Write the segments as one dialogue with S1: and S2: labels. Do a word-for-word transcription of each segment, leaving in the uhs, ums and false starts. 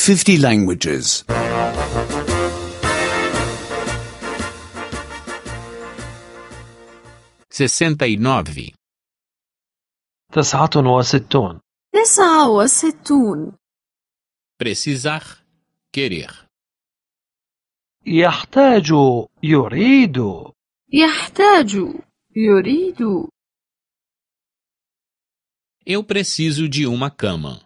S1: fifty languages.
S2: sessenta e nove.
S3: تسعة وستون.
S4: تسعة وستون.
S2: Precisar, querer.
S3: يحتاج، يريد.
S4: يحتاج، يريد.
S2: Eu preciso de uma cama.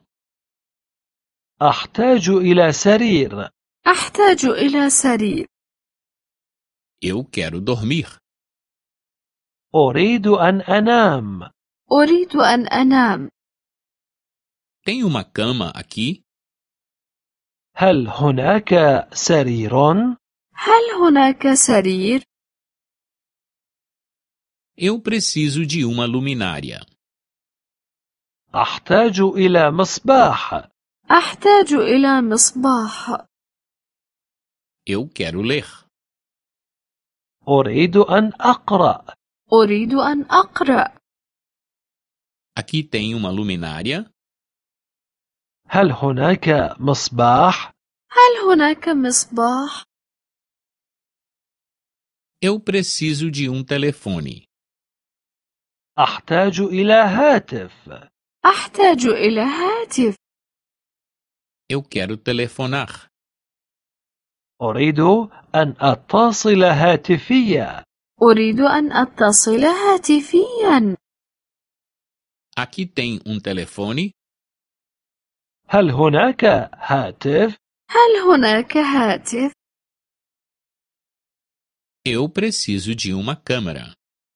S3: أحتاج إلى سرير.
S4: أحتاج إلى سرير.
S2: Eu quero dormir.
S3: أريد أن أنام.
S4: أريد أن أنام.
S2: Tem uma cama aqui?
S3: هل هناك سرير؟
S4: هل هناك سرير؟
S2: Eu preciso de uma luminária.
S3: أحتاج إلى مصباح.
S4: أحتاج إلى مصباح.
S2: Eu quero ler.
S3: أريد أن أقرأ.
S4: أريد أن أقرأ.
S2: Aqui tem uma luminária.
S3: هل هناك مصباح؟
S4: هل هناك مصباح؟
S2: Eu preciso de um telefone.
S3: أحتاج إلى هاتف.
S4: أحتاج إلى هاتف.
S2: Eu quero telefonar.
S3: أريد أن أتصل هاتفيا.
S4: أريد أن أتصل هاتفيا.
S2: Aqui tem um telefone.
S3: هل هناك هاتف؟
S4: هل هناك هاتف؟
S2: Eu preciso de uma câmera.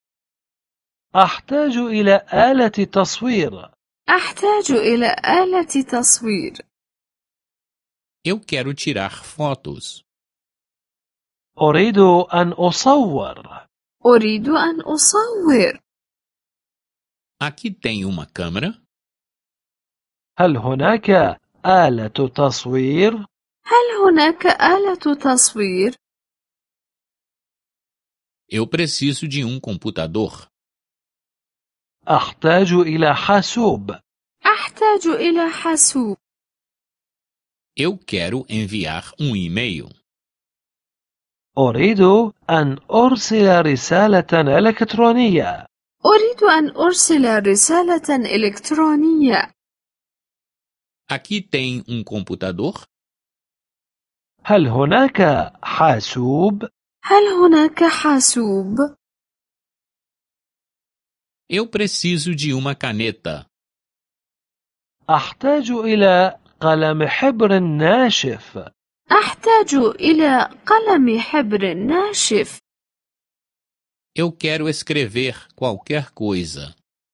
S3: أحتاج إلى آلة تصوير.
S4: أحتاج إلى آلة تصوير.
S2: Eu quero tirar fotos.
S3: أريد أن أصور.
S4: أريد أن أصور.
S2: Aqui tem uma câmera.
S3: هل هناك آلة تصوير؟
S4: هل هناك آلة تصوير؟
S2: Eu preciso de um computador.
S3: أحتاج إلى حاسوب.
S4: أحتاج إلى حاسوب.
S2: Eu quero enviar um e-mail.
S3: أريد أن أرسل رسالة إلكترونية.
S4: أريد أن أرسل رسالة إلكترونية.
S2: Aqui tem um computador.
S3: هل هناك حاسوب؟
S4: هل هناك حاسوب؟
S2: Eu preciso de uma caneta.
S3: أحتاج إلى قلم حبر ناشف.
S4: أحتاج إلى قلم حبر ناشف.
S2: Eu quero escrever qualquer coisa.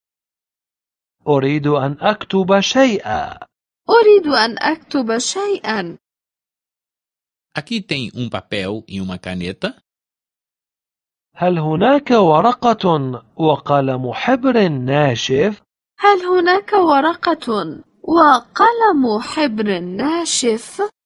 S3: أريد أن أكتب شيئا.
S4: أريد أن أكتب شيئا.
S2: Aqui tem um papel e uma caneta.
S3: هل هناك ورقة وقلم حبر ناشف؟
S4: هل هناك ورقة وقلم حبر ناشف؟